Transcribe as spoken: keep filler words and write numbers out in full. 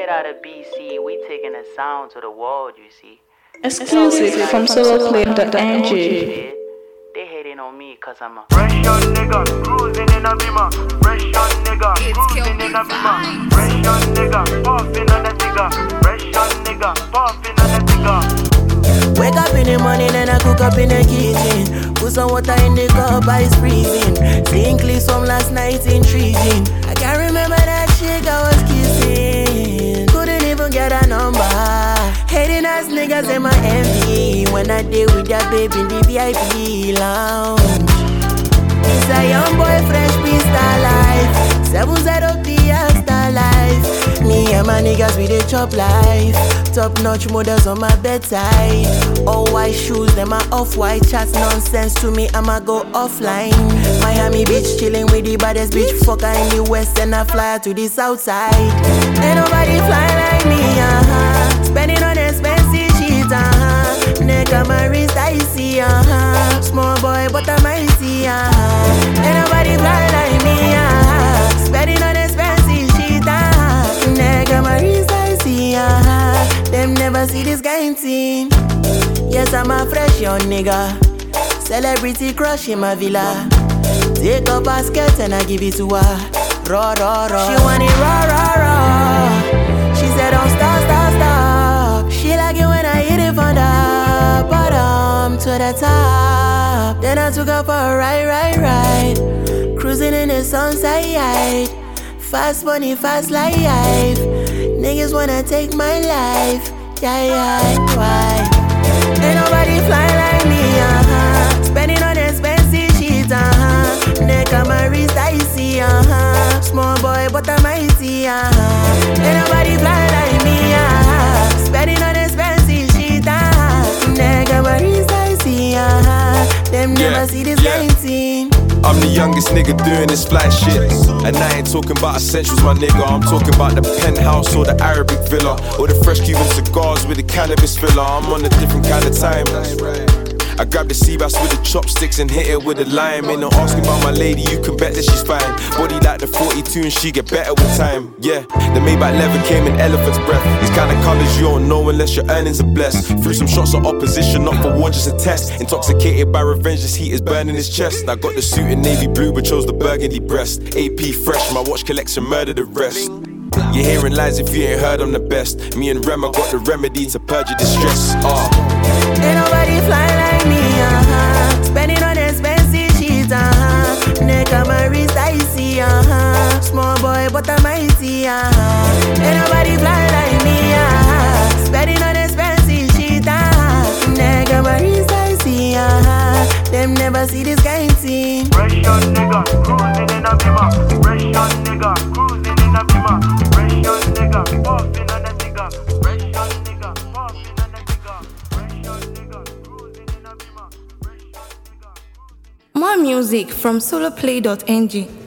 Straight out of B C, we taking the sound to the world, you see. Exclusive from solo play dot n g. They hating on me cause I'm a fresh young nigga, cruising in a beamer. Fresh young nigga, cruising in a beamer. Fresh young nigga, puffing on the cigar. Fresh young nigga, puffing on the cigar. Wake up in the morning and I cook up in the kitchen. Put some water in the cup, ice freezing. Seeing clips from last night, intriguing. I can't remember that chick I was kissing. Couldn't even get a number. Hating ass niggas in my envy. When I deal with that baby in the V I P lounge. It's a young boy, fresh pista life. Seven zero P star life. Me and my niggas we dey chop life. Top notch models on my bedside. All white shoes, them are off-white. Chats nonsense to me, I'ma go offline. Miami Beach chilling with the baddest bitch. Fucker in the west and I fly to the south side. Ain't nobody fly like me, uh-huh. Spending on expensive shit, uh-huh. Neck on my wrist, I see, uh-huh. Small boy, but I'm icy, uh-huh. Ain't nobody fly like me, uh-huh. Spending on expensive shit, uh-huh. Neck on my wrist, I see, uh-huh. Them never see this kind thing. Yes, I'm a fresh young nigga. Celebrity crush in my villa. Take up a skirt and I give it to her. Raw, raw, raw. She want it raw, raw, raw. She said don't stop, stop, stop. She like it when I hit it from the bottom to the top. Then I took her for a ride, ride, ride. Cruising in the sunset. Fast money, fast life. Niggas wanna take my life. Yeah, yeah, why? Ain't nobody fly like me, uh-huh. Spending on expensive shit, uh-huh. Neck on my wrist, I see, uh-huh. Small boy, but I'm icy, uh-huh. Ain't nobody fly like me, uh-huh. Spending on expensive shit, uh-huh. Neck on my wrist, I see, uh-huh. Them yeah, never see this yeah. kind thing. I'm the youngest nigga doing this fly shit. And I ain't talking about essentials, my nigga. I'm talking about the penthouse or the Arabic villa, or the fresh Cuban cigars with the cannabis filler. I'm on a different kind of time. I grab the sea bass with the chopsticks and hit it with a lime. Ain't no asking about my lady, you can bet that she's fine. Body like the forty-two and she get better with time. Yeah, the Maybach leather came in elephant's breath. These kind of colors you don't know unless your earnings are blessed. Threw some shots of opposition, not for war, just a test. Intoxicated by revenge, this heat is burning his chest. I got the suit in navy blue but chose the burgundy breast. A P fresh, my watch collection murder the rest. You're hearing lies if you ain't heard I'm the best. Me and Rem, I got the remedy to purge your distress. uh. Ain't nobody fly like me, uh-huh. Spending on expensive shit, uh-huh. Neck on my wrist, I see, uh-huh. Small boy, but I'm icy, uh-huh. Ain't nobody fly like me, uh-huh. Spending on expensive shit, uh-huh. Neck on my wrist, I see, uh-huh. Them never see this kind thing. Fresh young nigga, cruising in a beamer. Fresh young nigga, cruising in a beamer. Fresh young nigga, puffing on the cigar. Fresh young nigga, puffing on the cigar. Fresh young nigga, cruising in a beamer. Fresh young nigga. More music from solo play dot n g.